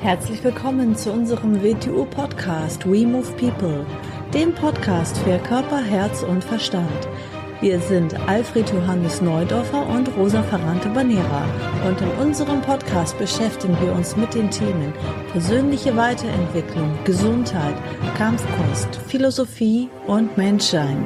Herzlich willkommen zu unserem WTU-Podcast We Move People, dem Podcast für Körper, Herz und Verstand. Wir sind Alfred Johannes Neudorfer und Rosa Ferrante-Banera und in unserem Podcast beschäftigen wir uns mit den Themen persönliche Weiterentwicklung, Gesundheit, Kampfkunst, Philosophie und Menschsein.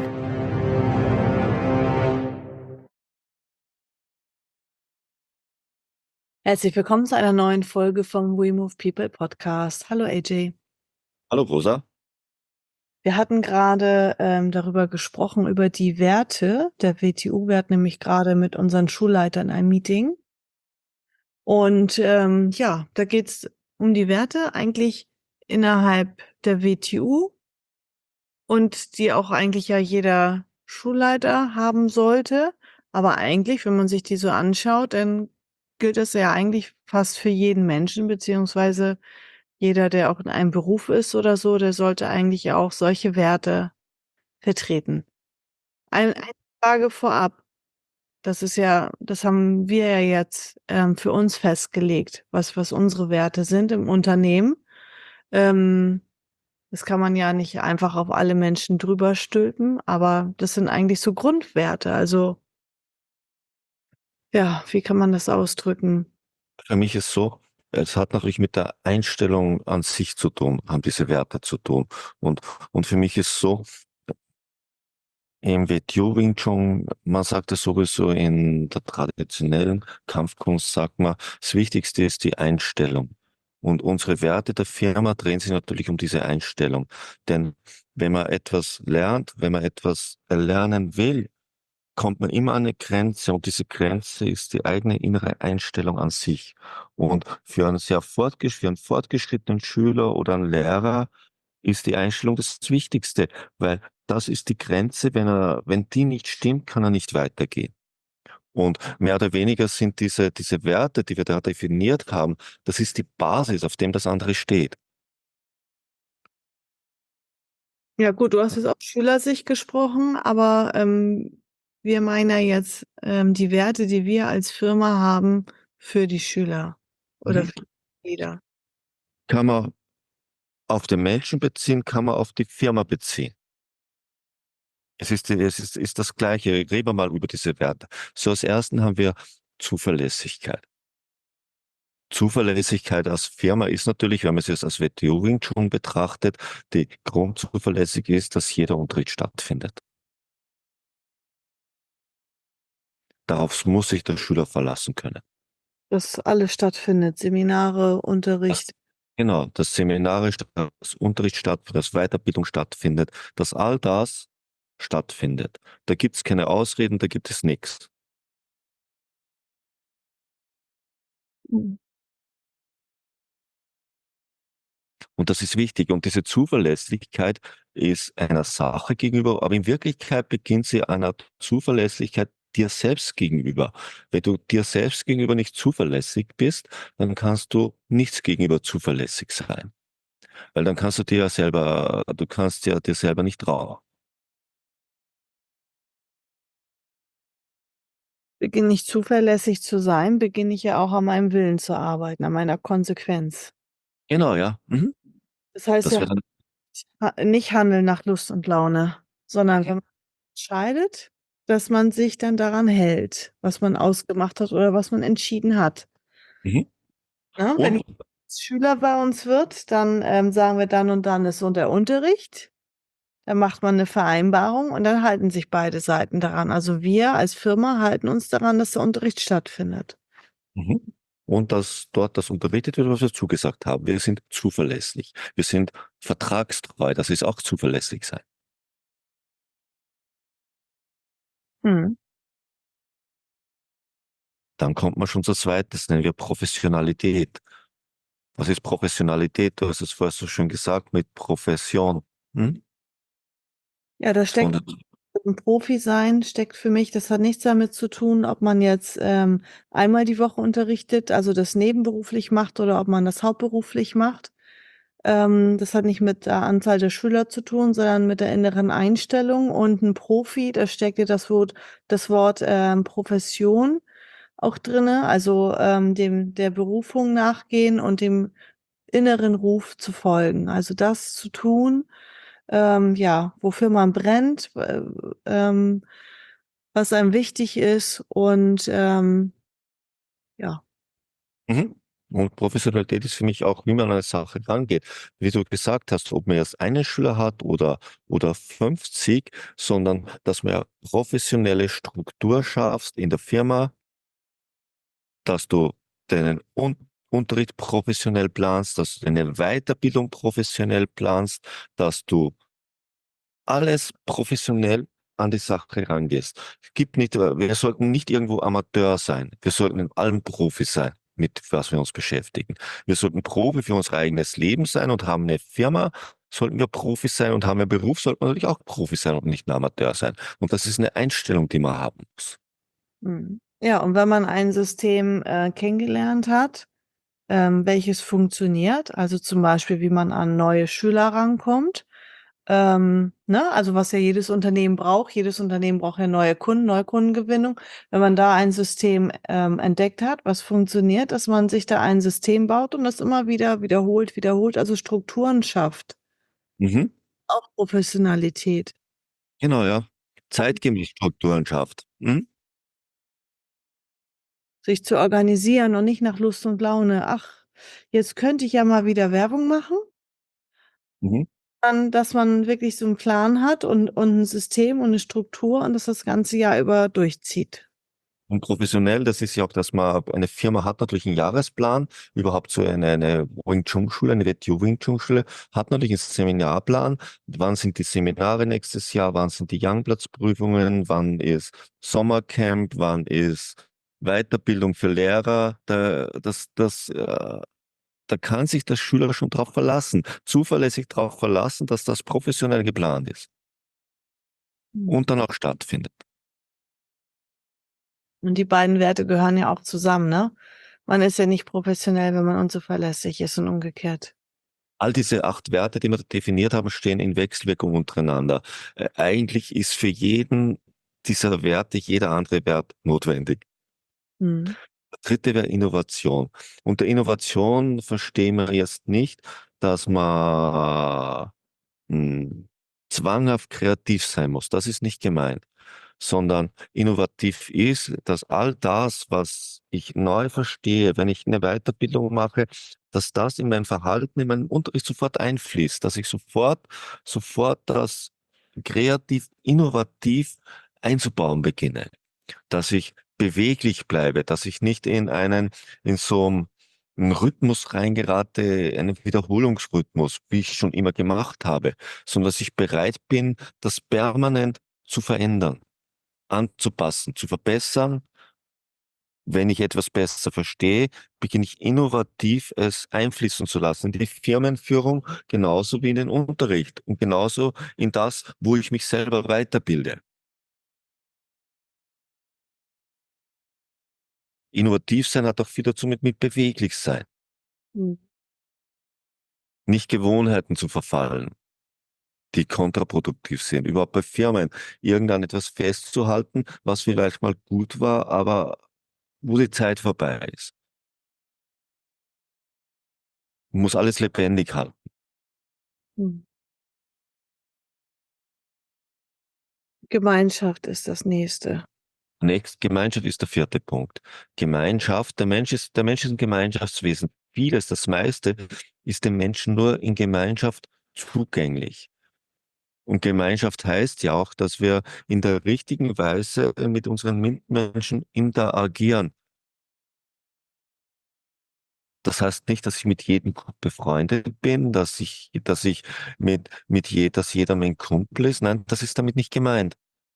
Herzlich willkommen zu einer neuen Folge vom We Move People Podcast. Hallo AJ. Hallo Rosa. Wir hatten gerade darüber gesprochen, über die Werte der WTU. Wir hatten nämlich gerade mit unseren Schulleitern ein Meeting. Und da geht es um die Werte eigentlich innerhalb der WTU und die auch eigentlich ja jeder Schulleiter haben sollte. Aber eigentlich, wenn man sich die so anschaut, dann gilt das ja eigentlich fast für jeden Menschen, beziehungsweise jeder, der auch in einem Beruf ist oder so, der sollte eigentlich auch solche Werte vertreten. Eine Frage vorab. Das haben wir ja jetzt für uns festgelegt, was unsere Werte sind im Unternehmen. Das kann man ja nicht einfach auf alle Menschen drüber stülpen, aber das sind eigentlich so Grundwerte. Also, ja, wie kann man das ausdrücken? Für mich ist so, es hat natürlich mit der Einstellung an sich zu tun, haben diese Werte zu tun. Und für mich ist so, im WTO Wing Chun, man sagt es sowieso in der traditionellen Kampfkunst, sagt man, das Wichtigste ist die Einstellung. Und unsere Werte der Firma drehen sich natürlich um diese Einstellung. Denn wenn man etwas lernt, wenn man etwas erlernen will, kommt man immer an eine Grenze und diese Grenze ist die eigene innere Einstellung an sich. Und für einen für einen fortgeschrittenen Schüler oder einen Lehrer ist die Einstellung das Wichtigste, weil das ist die Grenze, wenn die nicht stimmt, kann er nicht weitergehen. Und mehr oder weniger sind diese Werte, die wir da definiert haben, das ist die Basis, auf dem das andere steht. Ja gut, du hast jetzt aus Schülersicht gesprochen, aber wir meinen ja jetzt die Werte, die wir als Firma haben für die Schüler oder Mhm. für die Mitglieder. Kann man auf den Menschen beziehen, kann man auf die Firma beziehen. Es ist das Gleiche. Reden wir mal über diese Werte. So, als ersten haben wir Zuverlässigkeit. Zuverlässigkeit als Firma ist natürlich, wenn man es jetzt als WTO Wing Chun betrachtet, die grundzuverlässig ist, dass jeder Unterricht stattfindet. Darauf muss sich der Schüler verlassen können. Dass alles stattfindet, Seminare, Das, Unterricht. genau, dass Seminare, dass Unterricht stattfindet, dass Weiterbildung stattfindet, dass all das stattfindet. Da gibt es keine Ausreden, da gibt es nichts. Mhm. Und das ist wichtig. Und diese Zuverlässigkeit ist einer Sache gegenüber, aber in Wirklichkeit beginnt sie einer Zuverlässigkeit dir selbst gegenüber. Wenn du dir selbst gegenüber nicht zuverlässig bist, dann kannst du nichts gegenüber zuverlässig sein. Weil dann kannst du kannst ja dir selber nicht trauen. Beginne ich zuverlässig zu sein, beginne ich ja auch an meinem Willen zu arbeiten, an meiner Konsequenz. Genau, ja. Mhm. Das heißt Das ja wäre dann, nicht handeln nach Lust und Laune, sondern wenn man entscheidet, dass man sich dann daran hält, was man ausgemacht hat oder was man entschieden hat. mhm. Ne? Wenn Und ich Schüler bei uns wird, dann sagen wir dann und dann ist so der Unterricht. Dann macht man eine Vereinbarung und dann halten sich beide Seiten daran. Also wir als Firma halten uns daran, dass der Unterricht stattfindet. Mhm. Und dass dort das unterrichtet wird, was wir zugesagt haben. Wir sind zuverlässig. Wir sind vertragstreu. Das ist auch zuverlässig sein. Hm. Dann kommt man schon zur zweiten, das nennen wir Professionalität. Was ist Professionalität? Du hast es vorher so schön gesagt, mit Profession. Hm? Ja, da steckt Und, ein Profi sein, steckt für mich, das hat nichts damit zu tun, ob man jetzt einmal die Woche unterrichtet, also das nebenberuflich macht oder ob man das hauptberuflich macht. Das hat nicht mit der Anzahl der Schüler zu tun, sondern mit der inneren Einstellung. Und ein Profi, da steckt ja das Wort Profession auch drinne, also der Berufung nachgehen und dem inneren Ruf zu folgen. Also das zu tun, ja, wofür man brennt, was einem wichtig ist und ja. Mhm. Und Professionalität ist für mich auch, wie man an eine Sache rangeht. Wie du gesagt hast, ob man jetzt einen Schüler hat oder 50, sondern dass man ja professionelle Struktur schaffst in der Firma, dass du deinen Unterricht professionell planst, dass du deine Weiterbildung professionell planst, dass du alles professionell an die Sache rangehst. Es gibt nicht, wir sollten nicht irgendwo Amateur sein. Wir sollten in allem Profi sein, mit was wir uns beschäftigen. Wir sollten Profi für unser eigenes Leben sein und haben eine Firma, sollten wir Profi sein und haben einen Beruf, sollten wir natürlich auch Profi sein und nicht ein Amateur sein. Und das ist eine Einstellung, die man haben muss. Mhm. Ja, und wenn man ein System kennengelernt hat, welches funktioniert, also zum Beispiel, wie man an neue Schüler rankommt, ne? Also was ja jedes Unternehmen braucht ja neue Kunden, Neukundengewinnung. Wenn man da ein System entdeckt hat, was funktioniert, dass man sich da ein System baut und das immer wieder wiederholt, also Strukturen schafft, Mhm. auch Professionalität. Genau, ja. Zeitgemäß Strukturen schafft. Mhm. Sich zu organisieren und nicht nach Lust und Laune. Ach, jetzt könnte ich ja mal wieder Werbung machen. Mhm. Dann, dass man wirklich so einen Plan hat und ein System und eine Struktur und das ganze Jahr über durchzieht. Und professionell, das ist ja auch, dass man, eine Firma hat natürlich einen Jahresplan, überhaupt so eine Wing Chun Schule, eine WTO Wing Chun Schule, hat natürlich einen Seminarplan. Wann sind die Seminare nächstes Jahr? Wann sind die Youngplatz-Prüfungen? Wann ist Sommercamp? Wann ist Weiterbildung für Lehrer? Da kann sich der Schüler schon drauf verlassen, zuverlässig drauf verlassen, dass das professionell geplant ist Mhm. und dann auch stattfindet. Und die beiden Werte gehören ja auch zusammen, ne? Man ist ja nicht professionell, wenn man unzuverlässig ist und umgekehrt. All diese 8 Werte, die wir definiert haben, stehen in Wechselwirkung untereinander. Eigentlich ist für jeden dieser Werte jeder andere Wert notwendig. Mhm. Der dritte wäre Innovation. Unter Innovation verstehen wir jetzt nicht, dass man zwanghaft kreativ sein muss. Das ist nicht gemeint, sondern innovativ ist, dass all das, was ich neu verstehe, wenn ich eine Weiterbildung mache, dass das in mein Verhalten, in meinen Unterricht sofort einfließt, dass ich sofort das kreativ, innovativ einzubauen beginne, dass ich beweglich bleibe, dass ich nicht in so einen Rhythmus reingerate, einen Wiederholungsrhythmus, wie ich schon immer gemacht habe, sondern dass ich bereit bin, das permanent zu verändern, anzupassen, zu verbessern. Wenn ich etwas besser verstehe, beginne ich innovativ es einfließen zu lassen in die Firmenführung, genauso wie in den Unterricht und genauso in das, wo ich mich selber weiterbilde. Innovativ sein hat auch viel dazu mit beweglich sein, Mhm. nicht Gewohnheiten zu verfallen, die kontraproduktiv sind. Überhaupt bei Firmen, irgendwann etwas festzuhalten, was vielleicht mal gut war, aber wo die Zeit vorbei ist. Man muss alles lebendig halten. Mhm. Gemeinschaft ist das nächste. Gemeinschaft ist der vierte Punkt. Gemeinschaft, der Mensch ist ein Gemeinschaftswesen. Vieles, das meiste ist dem Menschen nur in Gemeinschaft zugänglich. Und Gemeinschaft heißt ja auch, dass wir in der richtigen Weise mit unseren Mitmenschen interagieren. Das heißt nicht, dass ich mit jedem befreundet bin, dass jeder mein Kumpel ist. Nein, das ist damit nicht gemeint.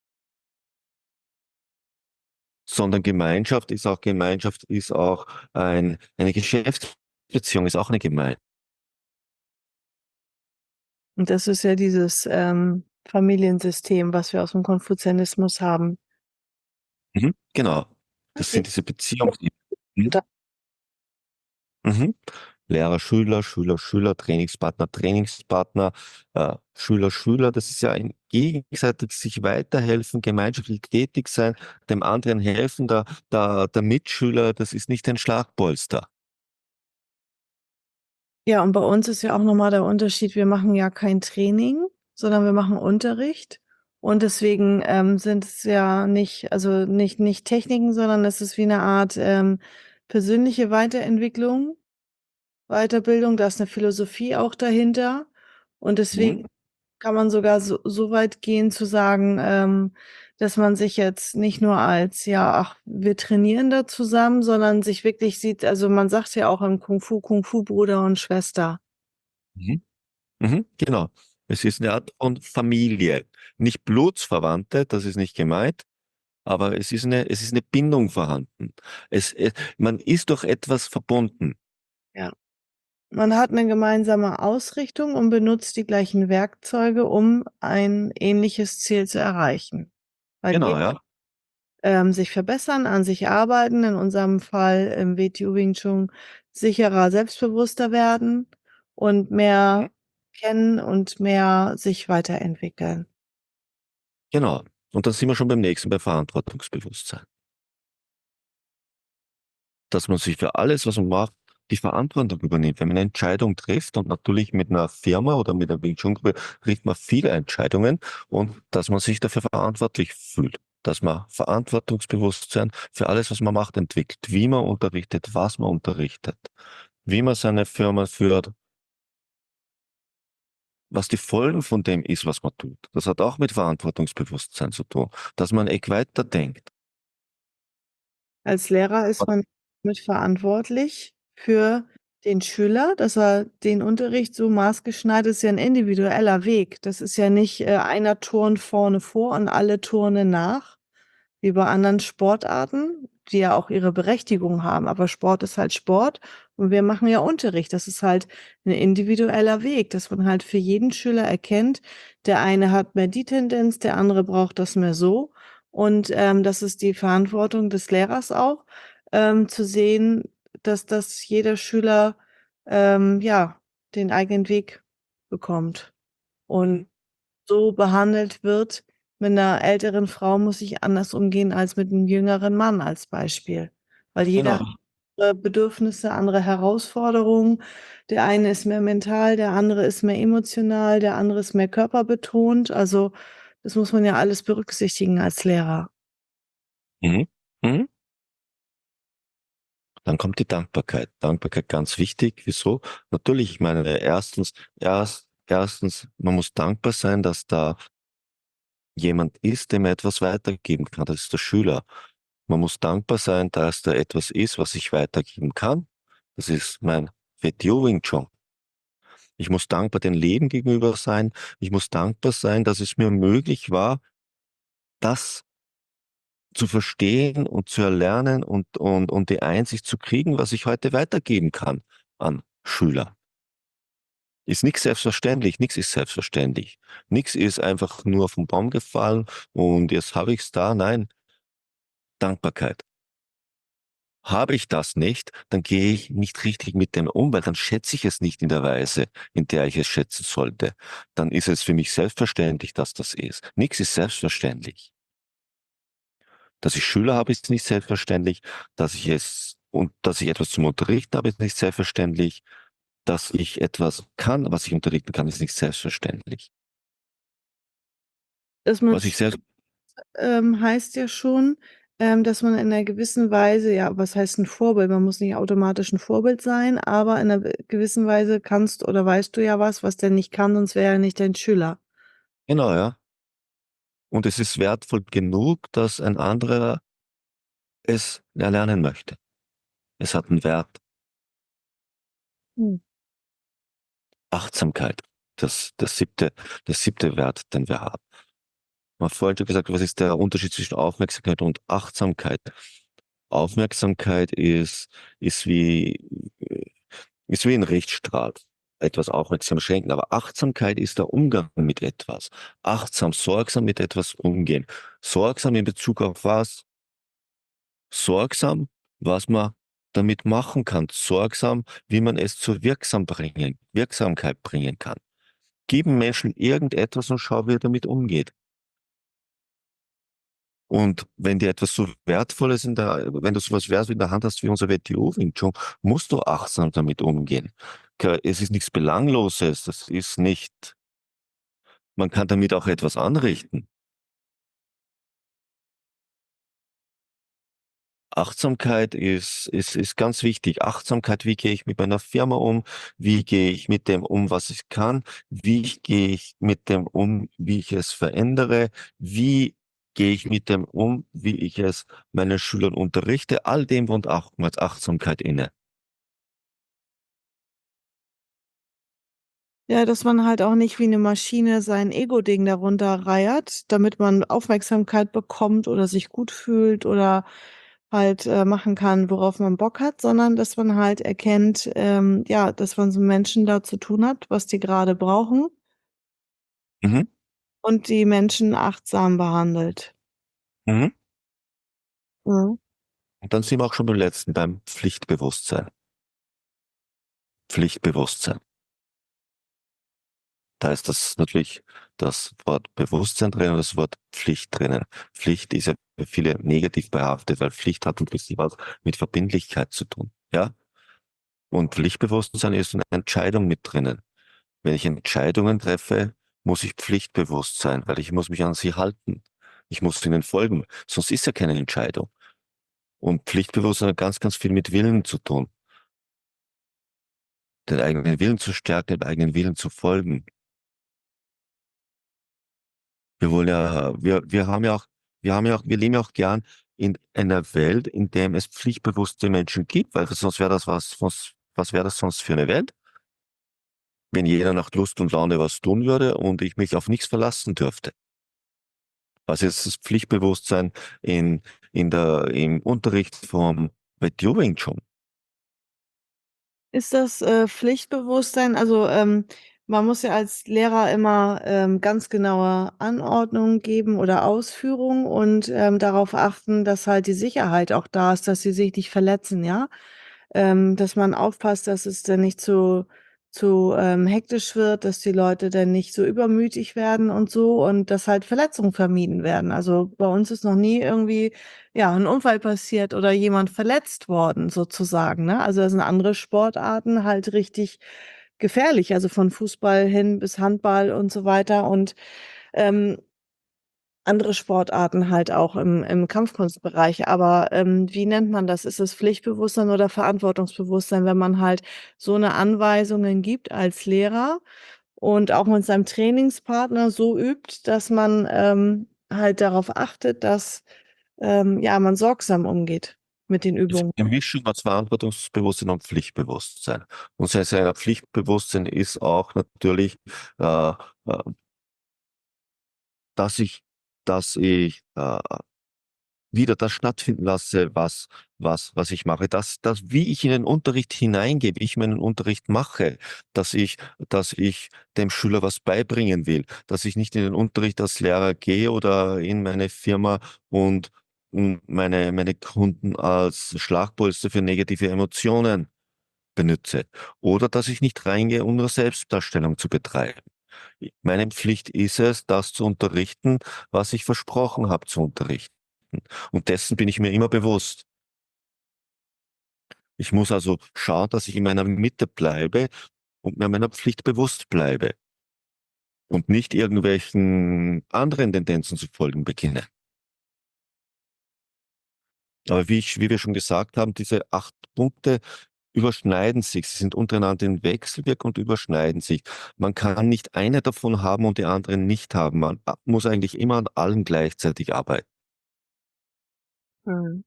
Sondern Gemeinschaft ist auch eine Geschäftsbeziehung, ist auch eine Gemeinschaft. Und das ist ja dieses Familiensystem, was wir aus dem Konfuzianismus haben. Mhm, genau. Das Okay. sind diese Beziehungen. Mhm. Lehrer, Schüler, Schüler, Schüler, Trainingspartner, Trainingspartner, Schüler, Schüler. Das ist ja ein gegenseitig sich weiterhelfen, gemeinschaftlich tätig sein, dem anderen helfen. Der Mitschüler, das ist nicht ein Schlagpolster. Ja, und bei uns ist ja auch nochmal der Unterschied, wir machen ja kein Training, sondern wir machen Unterricht. Und deswegen sind es ja nicht, also nicht Techniken, sondern es ist wie eine Art persönliche Weiterentwicklung, Weiterbildung. Da ist eine Philosophie auch dahinter. Und Mhm. deswegen kann man sogar so weit gehen zu sagen, dass man sich jetzt nicht nur als, ja, ach, wir trainieren da zusammen, sondern sich wirklich sieht, also man sagt ja auch im Kung Fu Bruder und Schwester. Mhm. Mhm. Genau. Es ist eine Art von Familie. Nicht Blutsverwandte, das ist nicht gemeint, aber es ist eine Bindung vorhanden. Man ist durch etwas verbunden. Ja. Man hat eine gemeinsame Ausrichtung und benutzt die gleichen Werkzeuge, um ein ähnliches Ziel zu erreichen. Weil Genau, jeder ja. sich verbessern, an sich arbeiten, in unserem Fall im WTU Wing Chun sicherer, selbstbewusster werden und Mhm. mehr kennen und mehr sich weiterentwickeln. Genau. Und dann sind wir schon beim nächsten, bei Verantwortungsbewusstsein. Dass man sich für alles, was man macht, die Verantwortung übernimmt. Wenn man eine Entscheidung trifft und natürlich mit einer Firma oder mit einer Wing Chun Gruppe trifft man viele Entscheidungen und dass man sich dafür verantwortlich fühlt. Dass man Verantwortungsbewusstsein für alles, was man macht, entwickelt. Wie man unterrichtet, was man unterrichtet, wie man seine Firma führt, was die Folgen von dem ist, was man tut. Das hat auch mit Verantwortungsbewusstsein zu tun, dass man weiterdenkt. Als Lehrer ist man mit verantwortlich für den Schüler, dass er den Unterricht so maßgeschneidert ist, ja ein individueller Weg. Das ist ja nicht einer turnt vorne vor und alle turnen nach, wie bei anderen Sportarten, die ja auch ihre Berechtigung haben. Aber Sport ist halt Sport und wir machen ja Unterricht. Das ist halt ein individueller Weg, dass man halt für jeden Schüler erkennt, der eine hat mehr die Tendenz, der andere braucht das mehr so. Und das ist die Verantwortung des Lehrers auch, zu sehen, dass jeder Schüler ja den eigenen Weg bekommt und so behandelt wird. Mit einer älteren Frau muss ich anders umgehen als mit einem jüngeren Mann als Beispiel, weil jeder hat Genau. andere Bedürfnisse, andere Herausforderungen. Der eine ist mehr mental, der andere ist mehr emotional, der andere ist mehr körperbetont. Also das muss man ja alles berücksichtigen als Lehrer. Mhm. Mhm. Dann kommt die Dankbarkeit. Dankbarkeit ganz wichtig. Wieso? Natürlich, ich meine, erstens, man muss dankbar sein, dass da jemand ist, dem man etwas weitergeben kann. Das ist der Schüler. Man muss dankbar sein, dass da etwas ist, was ich weitergeben kann. Das ist mein WTO Wing Chun. Ich muss dankbar dem Leben gegenüber sein. Ich muss dankbar sein, dass es mir möglich war, das zu verstehen und zu erlernen und die Einsicht zu kriegen, was ich heute weitergeben kann an Schüler. Ist nichts selbstverständlich, nichts ist selbstverständlich. Nichts ist einfach nur vom Baum gefallen und jetzt habe ich es da. Nein, Dankbarkeit. Habe ich das nicht, dann gehe ich nicht richtig mit dem um, weil dann schätze ich es nicht in der Weise, in der ich es schätzen sollte. Dann ist es für mich selbstverständlich, dass das ist. Nichts ist selbstverständlich. Dass ich Schüler habe, ist nicht selbstverständlich. Dass ich etwas zum Unterrichten habe, ist nicht selbstverständlich. Dass ich etwas kann, was ich unterrichten kann, ist nicht selbstverständlich. Dass man Was ich selbst, heißt ja schon, dass man in einer gewissen Weise, ja, was heißt ein Vorbild? Man muss nicht automatisch ein Vorbild sein, aber in einer gewissen Weise kannst oder weißt du ja was der nicht kann, sonst wäre er nicht dein Schüler. genau, ja. Und es ist wertvoll genug, dass ein anderer es erlernen möchte. Es hat einen Wert. Hm. Achtsamkeit. Der siebte Wert, den wir haben. Man hat vorhin schon gesagt, was ist der Unterschied zwischen Aufmerksamkeit und Achtsamkeit? Aufmerksamkeit ist wie, ist wie ein Richtstrahl. Etwas aufmerksam schenken. Aber Achtsamkeit ist der Umgang mit etwas. Achtsam, sorgsam mit etwas umgehen. Sorgsam in Bezug auf was? Sorgsam, was man damit machen kann. Sorgsam, wie man es zur Wirksamkeit bringen kann. Gib dem Menschen irgendetwas und schau, wie er damit umgeht. Und wenn dir etwas so Wertvolles wenn du sowas Wertvolles in der Hand hast wie unser WTO Wing Chun, musst du achtsam damit umgehen. es ist nichts Belangloses, das ist nicht, man kann damit auch etwas anrichten. Achtsamkeit ist ganz wichtig. Achtsamkeit, wie gehe ich mit meiner Firma um? Wie gehe ich mit dem um, was ich kann? Wie gehe ich mit dem um, wie ich es verändere? Wie gehe ich mit dem um, wie ich es meinen Schülern unterrichte? All dem wohnt auch mit Achtsamkeit inne. Ja, dass man halt auch nicht wie eine Maschine sein Ego-Ding darunter reiert, damit man Aufmerksamkeit bekommt oder sich gut fühlt oder halt machen kann, worauf man Bock hat, sondern dass man halt erkennt, ja, dass man so Menschen da zu tun hat, was die gerade brauchen Mhm. und die Menschen achtsam behandelt. Mhm. Mhm. Und dann sind wir auch schon beim letzten, beim Pflichtbewusstsein. Pflichtbewusstsein. Da ist das natürlich das Wort Bewusstsein drin und das Wort Pflicht drinnen. Pflicht ist ja für viele negativ behaftet, weil Pflicht hat natürlich was mit Verbindlichkeit zu tun. Ja? Und Pflichtbewusstsein ist eine Entscheidung mit drinnen. Wenn ich Entscheidungen treffe, muss ich pflichtbewusst sein, weil ich muss mich an sie halten. Ich muss ihnen folgen. Sonst ist ja keine Entscheidung. Und Pflichtbewusstsein hat ganz, ganz viel mit Willen zu tun. Den eigenen Willen zu stärken, dem eigenen Willen zu folgen. Wir wollen ja, wir leben ja auch gern in einer Welt, in der es pflichtbewusste Menschen gibt, weil sonst wäre das was wäre das sonst für eine Welt, wenn jeder nach Lust und Laune was tun würde und ich mich auf nichts verlassen dürfte. Was ist das Pflichtbewusstsein im Unterricht vom Wetju Wing Chun? Ist das Pflichtbewusstsein? Also man muss ja als Lehrer immer ganz genaue Anordnungen geben oder Ausführungen und darauf achten, dass halt die Sicherheit auch da ist, dass sie sich nicht verletzen, ja? Dass man aufpasst, dass es dann nicht zu hektisch wird, dass die Leute dann nicht so übermütig werden und so und dass halt Verletzungen vermieden werden. Also bei uns ist noch nie irgendwie ja ein Unfall passiert oder jemand verletzt worden sozusagen, ne? Also da sind andere Sportarten halt richtig gefährlich, also von Fußball hin bis Handball und so weiter und ähm, andere Sportarten halt auch im Kampfkunstbereich. Aber wie nennt man das? Ist es Pflichtbewusstsein oder Verantwortungsbewusstsein, wenn man halt so eine Anweisungen gibt als Lehrer und auch mit seinem Trainingspartner so übt, dass man halt darauf achtet, dass ja, man sorgsam umgeht mit den Es ist Übungen. eine Mischung aus Verantwortungsbewusstsein und Pflichtbewusstsein. Und sein Pflichtbewusstsein ist auch natürlich, äh, äh, dass ich, dass ich wieder das stattfinden lasse, was ich mache, wie ich in den Unterricht hineingebe, ich meinen Unterricht mache, dass ich, dass ich dem Schüler was beibringen will, dass ich nicht in den Unterricht als Lehrer gehe oder in meine Firma und meine Kunden als Schlagpolster für negative Emotionen benutze. Oder dass ich nicht reingehe, um nur Selbstdarstellung zu betreiben. Meine Pflicht ist es, das zu unterrichten, was ich versprochen habe zu unterrichten. Und dessen bin ich mir immer bewusst. Ich muss also schauen, dass ich in meiner Mitte bleibe und mir meiner Pflicht bewusst bleibe und nicht irgendwelchen anderen Tendenzen zu folgen beginne. Aber wie wir schon gesagt haben, diese 8 Punkte überschneiden sich. Sie sind untereinander in Wechselwirkung und überschneiden sich. Man kann nicht eine davon haben und die anderen nicht haben. Man muss eigentlich immer an allen gleichzeitig arbeiten. Mhm.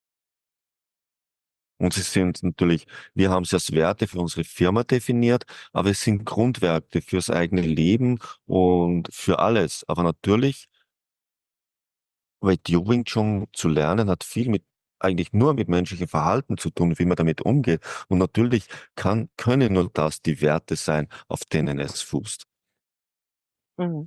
Und sie sind natürlich, wir haben sie als Werte für unsere Firma definiert, aber es sind Grundwerte fürs eigene Leben und für alles. Aber natürlich, Wei Wing Chun zu lernen, hat viel mit, eigentlich nur mit menschlichem Verhalten zu tun, wie man damit umgeht. Und natürlich können nur das die Werte sein, auf denen es fußt. Mhm.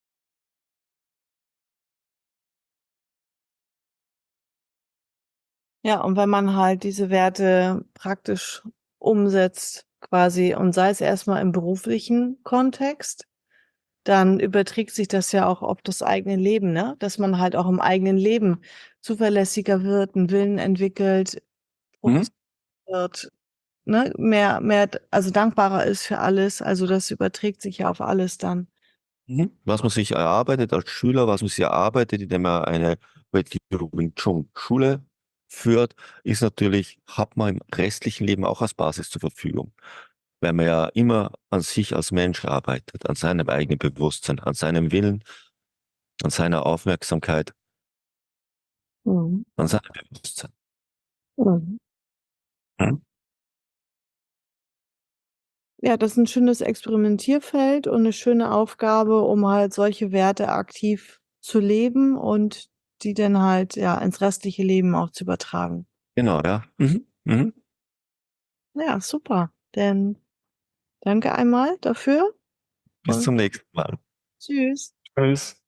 Ja, und wenn man halt diese Werte praktisch umsetzt, quasi, und sei es erstmal im beruflichen Kontext, dann überträgt sich das ja auch auf das eigene Leben, ne? Dass man halt auch im eigenen Leben zuverlässiger wird, einen Willen entwickelt, Mhm. fokussiert wird, ne, also dankbarer ist für alles. Also das überträgt sich ja auf alles dann. Was man sich erarbeitet als Schüler, was man sich erarbeitet, indem man eine Wing Chun Schule führt, ist natürlich, hat man im restlichen Leben auch als Basis zur Verfügung. Weil man ja immer an sich als Mensch arbeitet, an seinem eigenen Bewusstsein, an seinem Willen, an seiner Aufmerksamkeit, Mhm. an seinem Bewusstsein. Mhm. Mhm. Ja, das ist ein schönes Experimentierfeld und eine schöne Aufgabe, um halt solche Werte aktiv zu leben und die dann halt, ja, ins restliche Leben auch zu übertragen. Genau, ja. Mhm. Ja, super. Dann danke einmal dafür Bis und zum nächsten Mal. tschüss. Tschüss.